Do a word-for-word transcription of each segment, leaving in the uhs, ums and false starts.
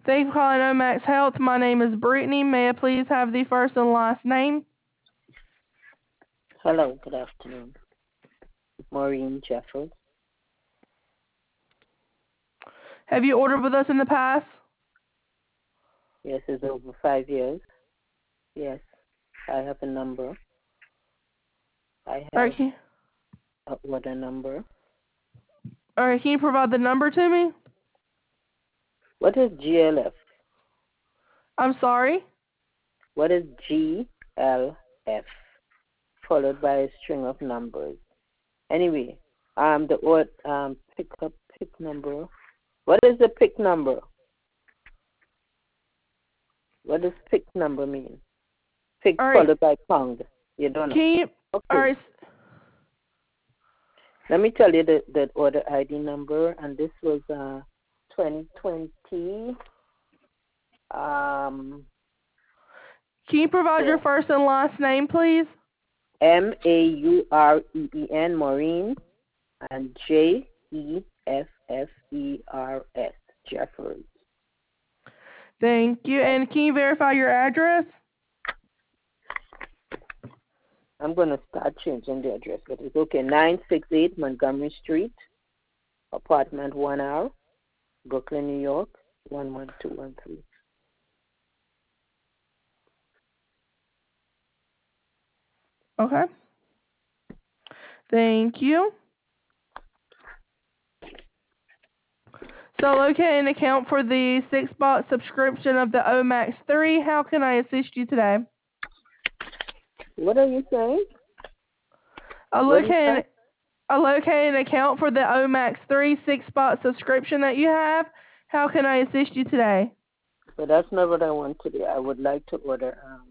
Thank you for calling Omax Health. My name is Brittany. May I please have the first and last name? Hello, good afternoon. Maureen Jeffers. Have you ordered with us in the past? Yes, it's over five years. Yes, I have a number. I have Okay. a order number. All right, can you provide the number to me? What is G L F? I'm sorry? What is G L F? Followed by a string of numbers. Anyway, um, the or um pick up pick number. What is the pick number? What does pick number mean? Pick All right. followed by pound. You don't know. Can you? Okay. All right. Let me tell you the, the order I D number, and this was uh twenty twenty. Um, Can you provide yeah. your first and last name, please? M A U R E E N, Maureen, and J E F F E R S, Jeffers. Thank you. And can you verify your address? I'm going to start changing the address, but it's okay. nine sixty-eight Montgomery Street, apartment one R, Brooklyn, New York, one one two one three. Okay. Thank you. So locate an account for the six-box subscription of the Omax three. How can I assist you today? What are you saying? I What is locate, an, that? I locate an account for the Omax three six-box subscription that you have. How can I assist you today? But that's not what I want to do. I would like to order um,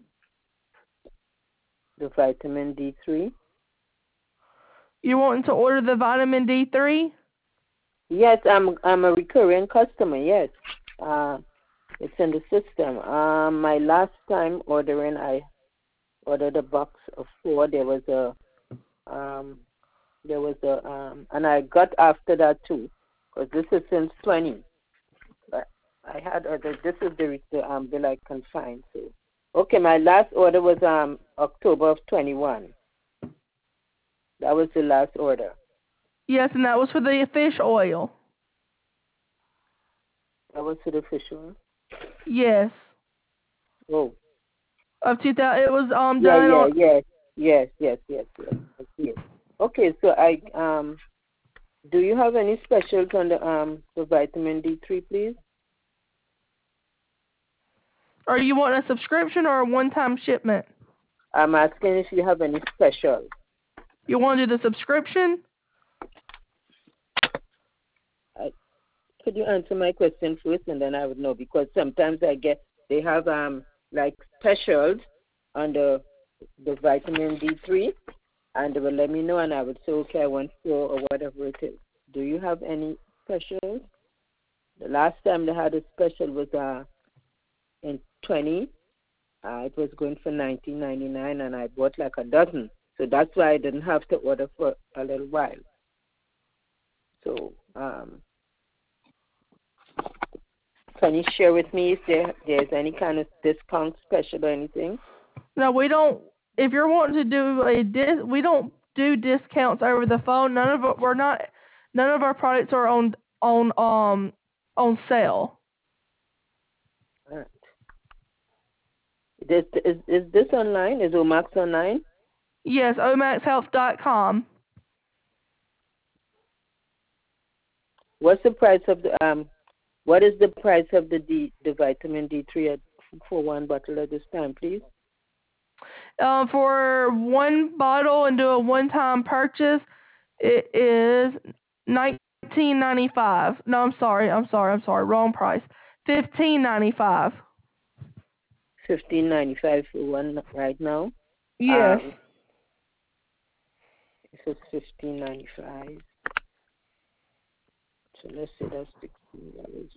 the vitamin D three. You wanting to order the vitamin D three? Yes, I'm I'm a recurring customer. Yes, uh, it's in the system. Um, my last time ordering, I ordered a box of four. There was a um, there was a um, and I got after that too, because this is since twenty. But I had ordered. This is the the um bill I can find. So okay, my last order was um October of twenty-one. That was the last order. Yes, and that was for the fish oil. That was to the official. Yes. Oh. Of two thousand, it was um Yeah, done yeah, on. yes, yes, yes, yes, yes. I see it. Okay, so I um, do you have any specials on the um the vitamin D three, please? Or you want a subscription or a one-time shipment? I'm asking if you have any specials. You want to do the subscription? I, could you answer my question first, and then I would know, because sometimes I get they have um like specials on the the vitamin D three, and they will let me know, and I would say okay, I want four or whatever it is. Do you have any specials? The last time they had a special was uh in twenty. Uh, it was going for nineteen ninety-nine, and I bought like a dozen. So that's why I didn't have to order for a little while. So um, can you share with me if there there's any kind of discount special or anything? No, we don't. If you're wanting to do a dis, we don't do discounts over the phone. None of it, we're not. None of our products are on on um on sale. All right. This, is is this online? Is Omax online? Yes, omax health dot com. What's the price of the um? What is the price of the D the vitamin D three at, for one bottle at this time, please? Uh, for one bottle and do a one-time purchase, it is nineteen ninety-five. No, I'm sorry. I'm sorry. I'm sorry. Wrong price. Fifteen ninety-five. Fifteen ninety five for one right now. Yes. Um, if it's fifteen ninety five. So let's say that's sixteen dollars.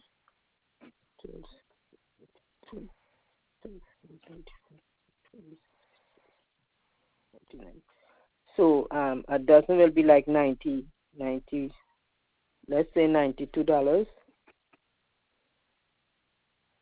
So um, a dozen will be like ninety, ninety. Let's say ninety-two dollars.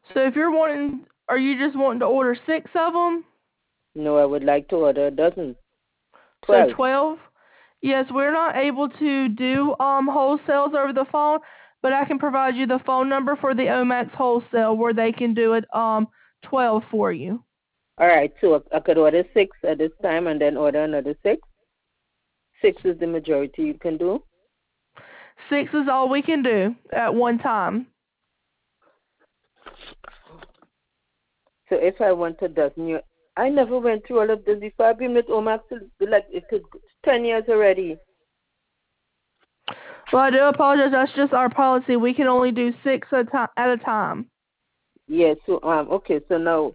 So if you're wanting, are you just wanting to order six of them? No, I would like to order a dozen. So Twelve. twelve? Yes, we're not able to do um wholesales over the phone, but I can provide you the phone number for the Omax wholesale where they can do it um twelve for you. All right, so I could order six at this time and then order another six. Six is the majority you can do. Six is all we can do at one time. So if I want a dozen, you, I never went through all of this before. I've been with Omax like it could ten years already. Well, I do apologize. That's just our policy. We can only do six at a, ti- at a time. Yes. So um. Okay. So now,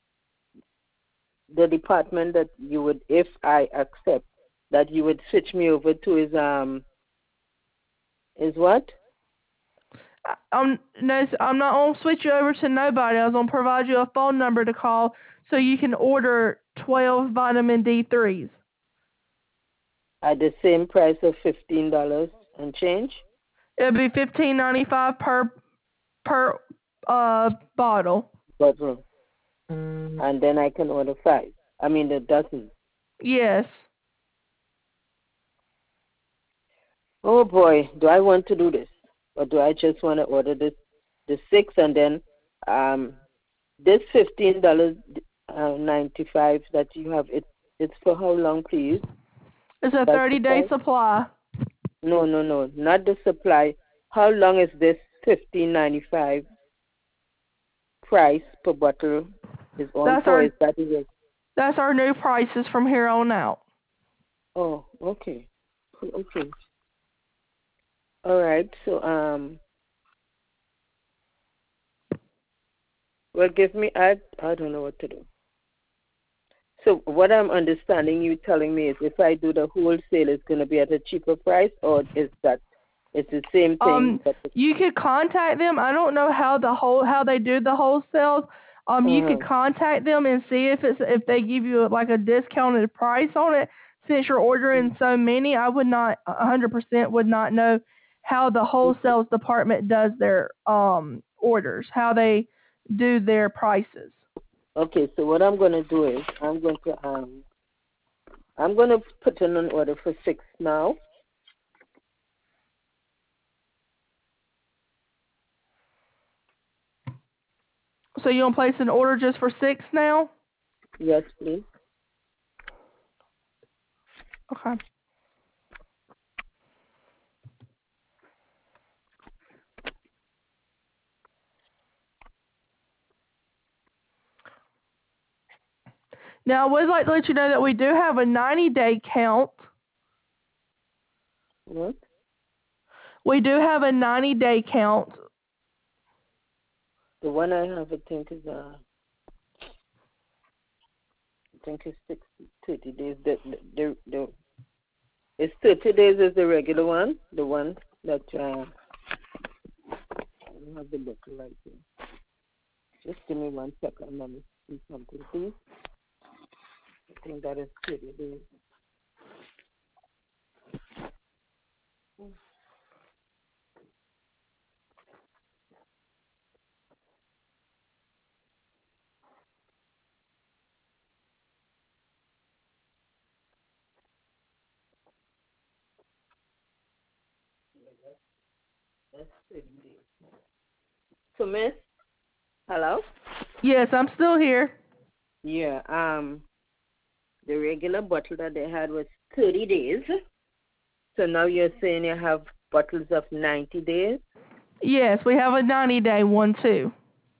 the department that you would, if I accept, that you would switch me over to is um. Is what? I'm no, I'm not gonna switch you over to nobody. I was gonna provide you a phone number to call so you can order twelve vitamin D threes. At the same price of fifteen dollars and change. It'll be fifteen ninety five per per uh bottle. Bottle. And then I can order five. I mean the dozen. Yes. Oh boy, do I want to do this, or do I just want to order this, the six, and then um, this fifteen dollars uh, ninety five that you have, it it's for how long, please? It's a thirty day supply. No, no, no, not the supply. How long is this fifteen ninety five price per bottle is on That's for? our Is that it? that's our new prices from here on out. Oh, okay, okay, all right. So um. Well, give me, I, I don't know what to do. So what I'm understanding you telling me is if I do the wholesale, it's going to be at a cheaper price, or is that it's the same thing? Um, but you could contact them. I don't know how the whole how they do the wholesales. Um, uh-huh. you could contact them and see if it's if they give you like a discounted price on it. Since you're ordering so many, I would not one hundred percent would not know how the wholesales department does their um orders, how they do their prices. Okay, so what I'm going to do is I'm going to um I'm going to put in an order for six now. So you want to place an order just for six now? Yes, please. Okay. Now, I would like to let you know that we do have a ninety day count. What? We do have a ninety day count. The one I have, I think, is uh, I think it's sixty, thirty days. The, the, the, the, it's thirty days is the regular one, the one that uh, I don't have the book right here. Just give me one second. Let me see something, please. I think that is thirty days. That's thirty days. So, Miss, hello? Yes, I'm still here. Yeah, um, the regular bottle that they had was thirty days. So now you're saying you have bottles of ninety days? Yes, we have a ninety day one too.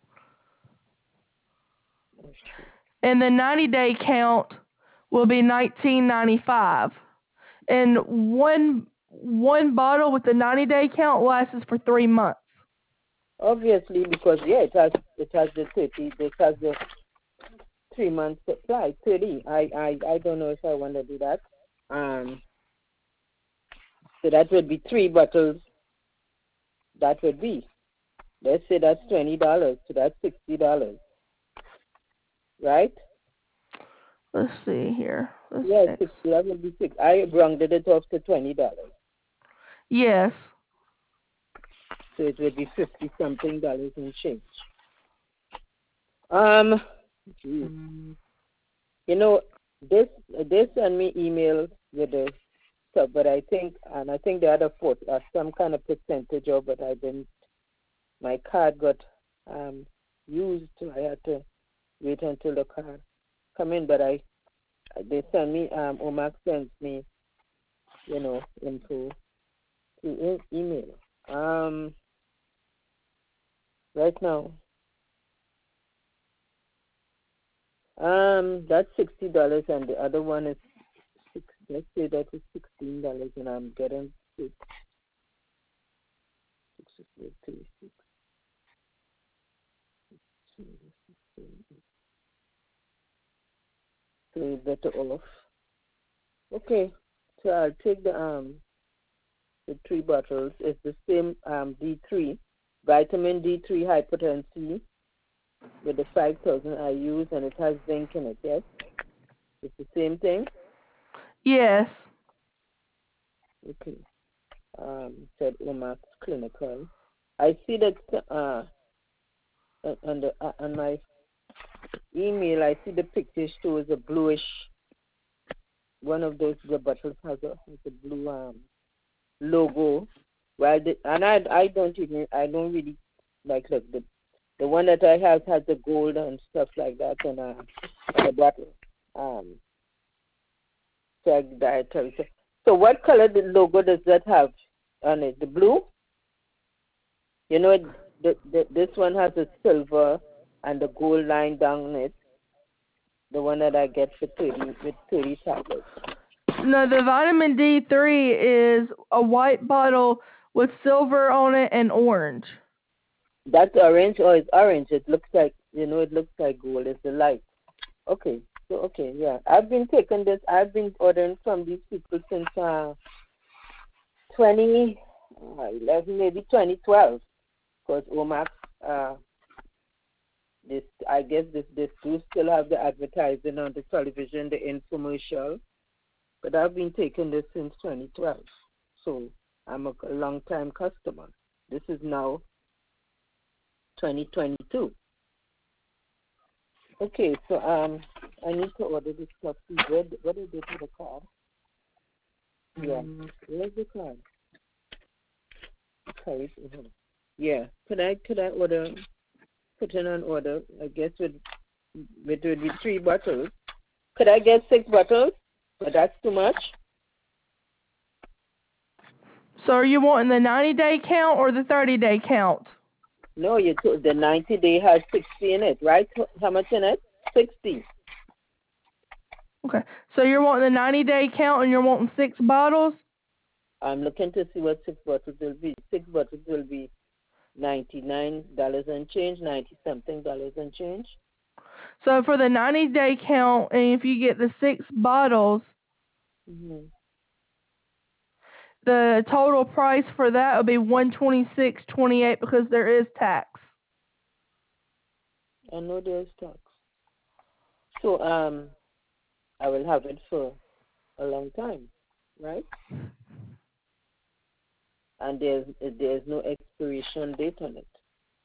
And the ninety day count will be nineteen ninety-five. And one one bottle with the ninety day count lasts for three months. Obviously, because yeah, it has it has the thirty, it has the three month supply, thirty. I, I I don't know if I want to do that. Um, so that would be three bottles. That would be. Let's say that's twenty dollars. So that's sixty dollars, right? Let's see here. Let's Yeah, see. sixty. That would be six. I rounded it off to twenty dollars. Yes. So it would be fifty something dollars in change. Um, geez. You know, this they send me emails with the stuff, but I think, and I think the other foot, uh, some kind of percentage of it. I didn't. My card got um used, so I had to wait until the card come in. But I, they send me um Omac sends me, you know, info through e- email. Um, right now, um, that's sixty dollars, and the other one is six. Let's say that is sixteen dollars, and I'm getting six, six, six, eight, three, six, two, six, so better off. Okay, so I'll take the um the three bottles. It's the same um D three, vitamin D three high potency with the five thousand I use, and it has zinc in it. Yes, it's the same thing. Yes. Okay. Um, said Omax Clinical. I see that uh on the uh, on my email. I see the picture shows a bluish. One of those the bottles has a has a blue um logo. Well, the, and I I don't even I don't really like look the the one that I have has the gold and stuff like that and uh on the bottle. Um, so dietary. So, so what color the logo does that have on it? The blue. You know, the, the, this one has a silver and the gold line down it. The one that I get for thirty with thirty tablets. No, the vitamin D three is a white bottle with silver on it and orange. That's orange, or it's orange. It looks like, you know, it looks like gold. It's the light. Okay, so okay, yeah. I've been taking this. I've been ordering from these people since uh, twenty eleven, maybe twenty twelve. Because Omax, uh, this I guess this this do still have the advertising on the television, the infomercial. But I've been taking this since twenty twelve. So I'm a, a long time customer. This is now twenty twenty-two. Okay, so um, I need to order this stuff. Where, where did they put the card? Yeah, where's the card? Okay, mm-hmm. Yeah, could I could I order, put in an order? I guess with with with the three bottles. Could I get six bottles? But that's too much. So are you wanting the ninety day count or the thirty day count? No, you told the ninety day has sixty in it, right? How much in it? Sixty. Okay. So you're wanting the ninety day count and you're wanting six bottles? I'm looking to see what six bottles will be. Six bottles will be ninety-nine dollars and change, ninety something dollars and change. So for the ninety day count, and if you get the six bottles, Mm-hmm. the total price for that would be one twenty six twenty eight because there is tax. I know there's tax. So um, I will have it for a long time, right? And there's there's no expiration date on it.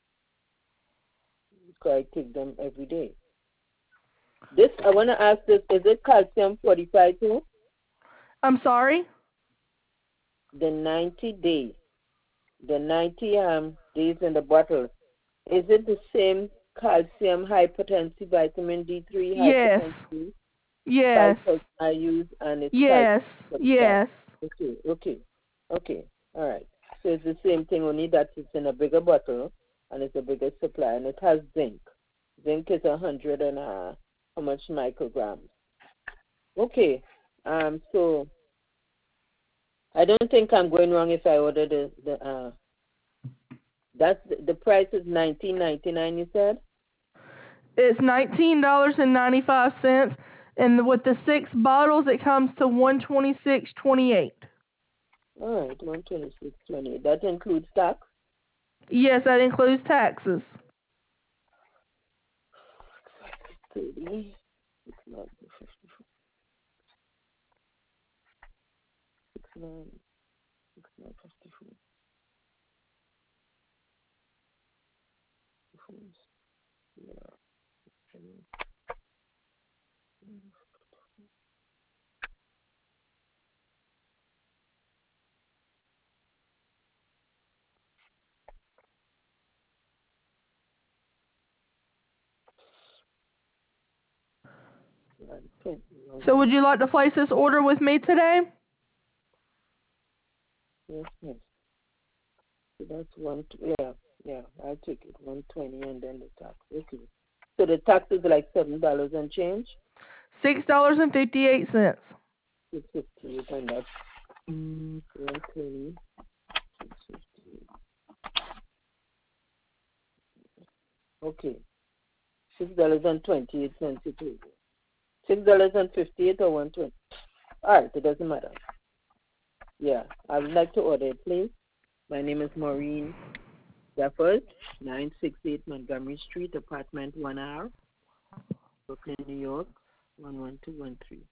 So I take them every day. This I want to ask this: is it calcium fortified too? I'm sorry? The ninety days, the ninety um days in the bottle, is it the same calcium high potency vitamin D three high Yes. potency five Yes. thousand I use and it's calcium Yes. fortified? Yes. Okay, okay, okay. All right. So it's the same thing, only that it's in a bigger bottle and it's a bigger supply and it has zinc. Zinc is a hundred and uh, how much micrograms? Okay. Um. So I don't think I'm going wrong if I order the the uh. That's the, the price is nineteen ninety nine. You said. It's nineteen dollars and ninety five cents, and with the six bottles, it comes to one twenty six twenty eight. All right, one twenty six twenty. That includes tax. Yes, that includes taxes. Thirty. Six nine fifty four. Six nine. Six nine fifty four. Yeah. one twenty. So would you like to place this order with me today? Yes, yes. So that's one. Yeah, yeah. I'll take it. One twenty, and then the tax. Okay. So the tax is like seven dollars and change. Six dollars and fifty-eight cents. Six fifty-eight, and that's mm, one twenty. Six fifty-eight. Okay. Six dollars and twenty-eight cents. It is. Six dollars and fifty-eight or one twenty. All right. It doesn't matter. Yeah. I would like to order it, please. My name is Maureen Jeffers, nine sixty-eight Montgomery Street, apartment one R, Brooklyn, New York, one one two one three.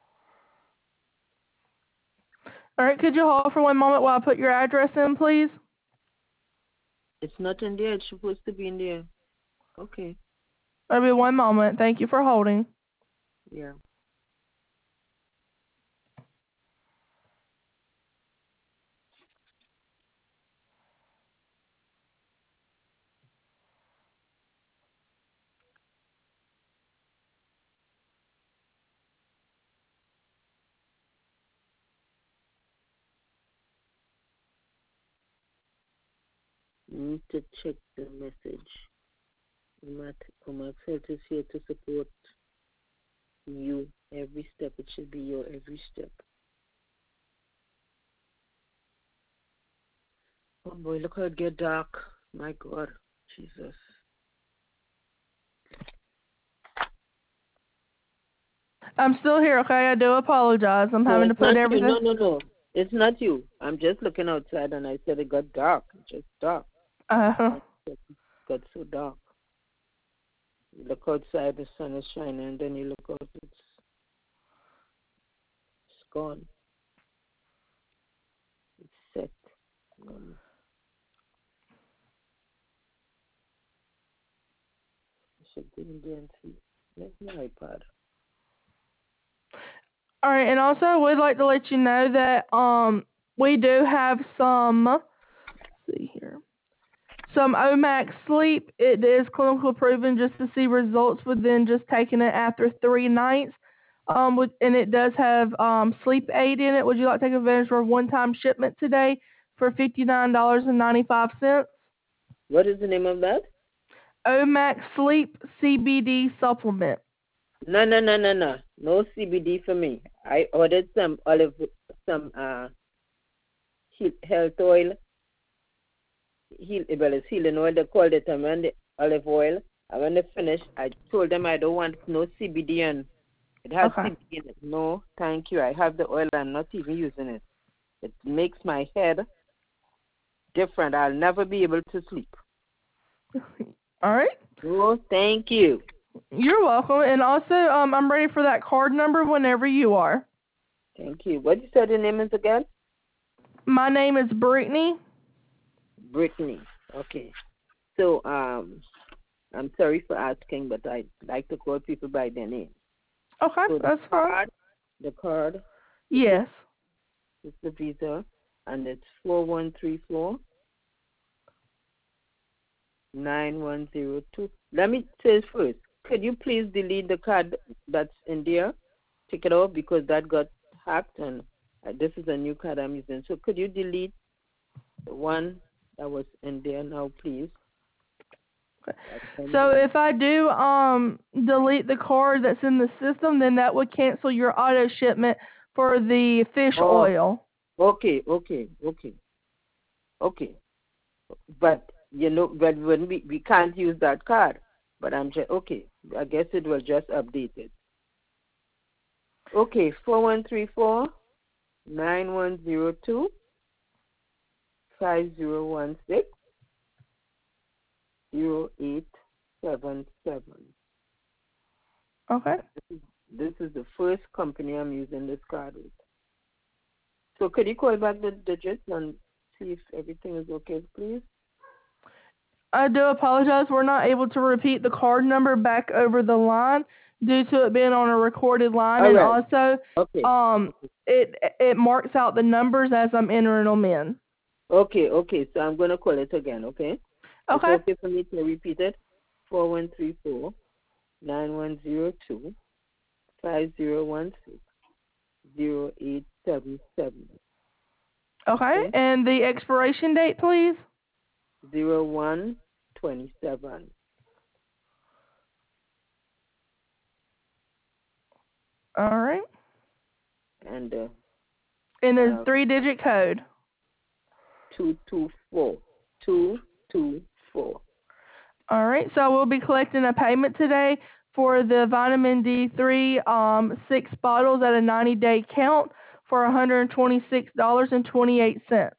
All right, could you hold for one moment while I put your address in, please? It's not in there. It's supposed to be in there. Okay. That'll be one moment. Thank you for holding. Yeah. You need to check the message. Comax Health is here to support you every step. It should be your every step. Oh boy, look how it get dark. My God, Jesus. I'm still here, okay? I do apologize. I'm No, having to it's put not you. everything. No, no, no. It's not you. I'm just looking outside, and I said it got dark. It just dark. Uh, It got so dark. You look outside, the sun is shining, and then you look out, it's, it's gone. It's set. Um, I should get in there and see. Where's my iPad? all right, and also I would like to let you know that um we do have some. Let's see here. Some Omax Sleep. It is clinical proven just to see results within just taking it after three nights. Um, with, and it does have um, sleep aid in it. Would you like to take advantage of a one-time shipment today for fifty-nine dollars and ninety-five cents? What is the name of that? Omax Sleep C B D supplement. No, no, no, no, no. No C B D for me. I ordered some olive, some uh, health oil. Heal, well, it's healing oil. They called it um, and the olive oil. And when they finished, I told them I don't want no C B D, and it has Okay. C B D in it. No, thank you. I have the oil. I'm not even using it. It makes my head different. I'll never be able to sleep. All right. No, thank you. You're welcome. And also, um, I'm ready for that card number whenever you are. Thank you. What you said your name is again? My name is Brittany. Brittany. Okay. So, um, I'm sorry for asking, but I like to call people by their name. Okay, So that's the fine. card, the card Yes. is the Visa, and it's four one three four nine one zero two. Let me say first, could you please delete the card that's in there? Take it off because that got hacked, and uh, this is a new card I'm using. So could you delete the one that was in there now, please? So if I do um delete the card that's in the system, then that would cancel your auto shipment for the fish Oh, oil. Okay, okay, okay, okay. But you know, but when we we can't use that card. But I'm just okay. I guess it will just update it. Okay, four one three four nine one zero two five zero one six zero eight seven seven. Okay. This is, this is the first company I'm using this card with. So could you call back the digits and see if everything is okay, please? I do apologize. We're not able to repeat the card number back over the line due to it being on a recorded line, All and right. also Okay. um it it marks out the numbers as I'm entering them in. Okay, okay. So I'm going to call it again, okay? Okay. It's okay for me to repeat it? four one three four nine one zero two five zero one six zero eight seven seven. Okay, Okay. and the expiration date, please? Zero one twenty seven. All right. And uh, And the uh, three-digit code. two two four. Two two four. All right, so we'll be collecting a payment today for the vitamin D three um, six bottles at a ninety-day count for one hundred twenty-six dollars and twenty-eight cents.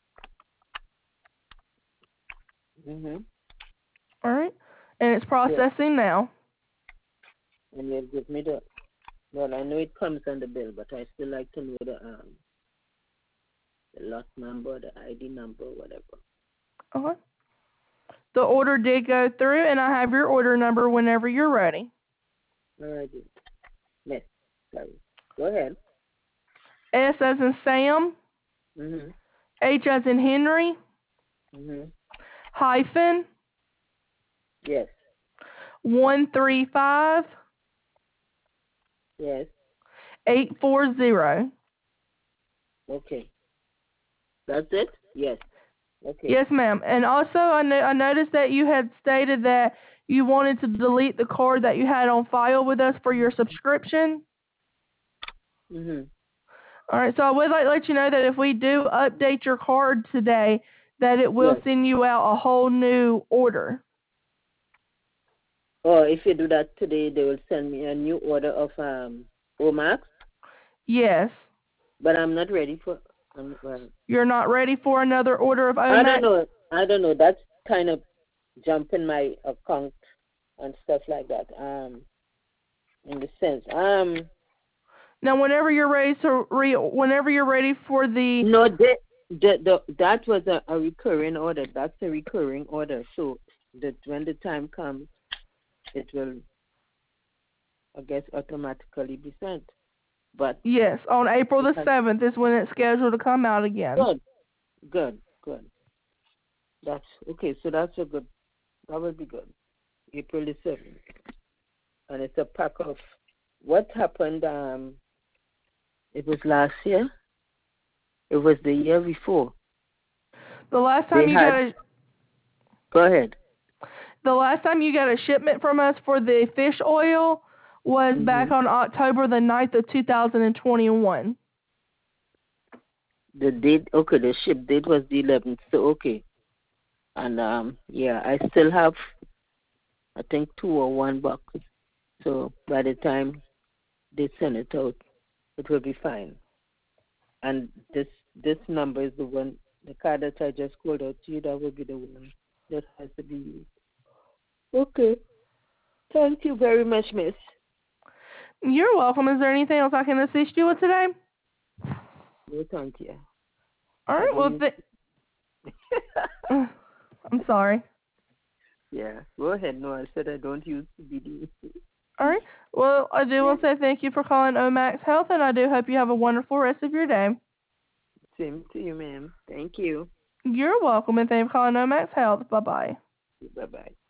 Mhm. All right, and it's processing Yeah. now. And you'll give me the. Well, I know it comes on the bill, but I still like to know the um the lot number, the I D number, whatever. Okay. The order did go through, and I have your order number whenever you're ready. All right. Miss, sorry. Go ahead. S as in Sam, Mhm. H as in Henry, Mhm. hyphen, Yes. one three five Yes. eight four zero. Okay. That's it? Yes. Okay. Yes, ma'am. And also, I, no- I noticed that you had stated that you wanted to delete the card that you had on file with us for your subscription. Mhm. All right, so I would like to let you know that if we do update your card today, that it will Yes. send you out a whole new order. Or if you do that today, they will send me a new order of um Omax. Yes. But I'm not ready for. Um, well, You're not ready for another order of I don't Omax? know. I don't know. That's kind of jumping my account and stuff like that. Um, in the sense, um, Now, whenever you're ready to re, whenever you're ready for the no, the, the, the that was a, a recurring order. That's a recurring order. So that when the time comes, it will, I guess, automatically be sent. But yes, on April the because, seventh is when it's scheduled to come out again. good, good, good. That's okay. So that's a good. That would be good. April the seventh, and it's a pack of. What happened? Um, it was last year. It was the year before. The last They time you got had. a Go ahead. the last time you got a shipment from us for the fish oil was back Mm-hmm. on October the ninth of two thousand twenty-one. The date. Okay, the ship date was the eleventh. So okay, and um, yeah, I still have, I think, two or one box. So by the time they send it out, it will be fine. And this this number is the one, the card that I just called out to you. That will be the one that has to be used. Okay. Thank you very much, Miss. You're welcome. Is there anything else I can assist you with today? No, thank you. All I right. don't Well, use. th- I'm sorry. Yeah. Go ahead. No, I said I don't use C B D. All right. Well, I do Yeah. want to say thank you for calling Omax Health, and I do hope you have a wonderful rest of your day. Same to you, ma'am. Thank you. You're welcome, and thank you for calling Omax Health. Bye bye. Bye bye.